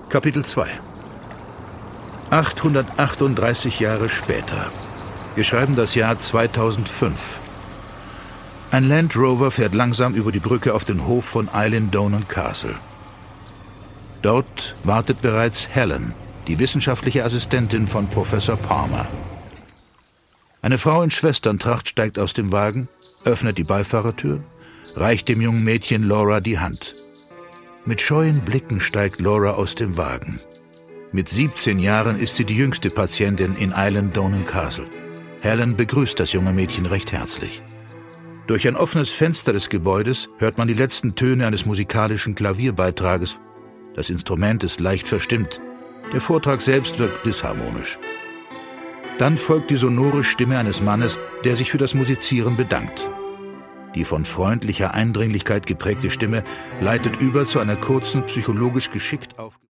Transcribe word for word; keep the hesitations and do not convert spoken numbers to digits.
Kapitel zwei. achthundertachtunddreißig Jahre später. Wir schreiben das Jahr zweitausendfünf. Ein Land Rover fährt langsam über die Brücke auf den Hof von Eilean Donan Castle. Dort wartet bereits Helen, die wissenschaftliche Assistentin von Professor Palmer. Eine Frau in Schwesterntracht steigt aus dem Wagen, öffnet die Beifahrertür, reicht dem jungen Mädchen Laura die Hand. Mit scheuen Blicken steigt Laura aus dem Wagen. Mit siebzehn Jahren ist sie die jüngste Patientin in Eilean Donan Castle. Helen begrüßt das junge Mädchen recht herzlich. Durch ein offenes Fenster des Gebäudes hört man die letzten Töne eines musikalischen Klavierbeitrages. Das Instrument ist leicht verstimmt. Der Vortrag selbst wirkt disharmonisch. Dann folgt die sonore Stimme eines Mannes, der sich für das Musizieren bedankt. Die von freundlicher Eindringlichkeit geprägte Stimme leitet über zu einer kurzen, psychologisch geschickt auf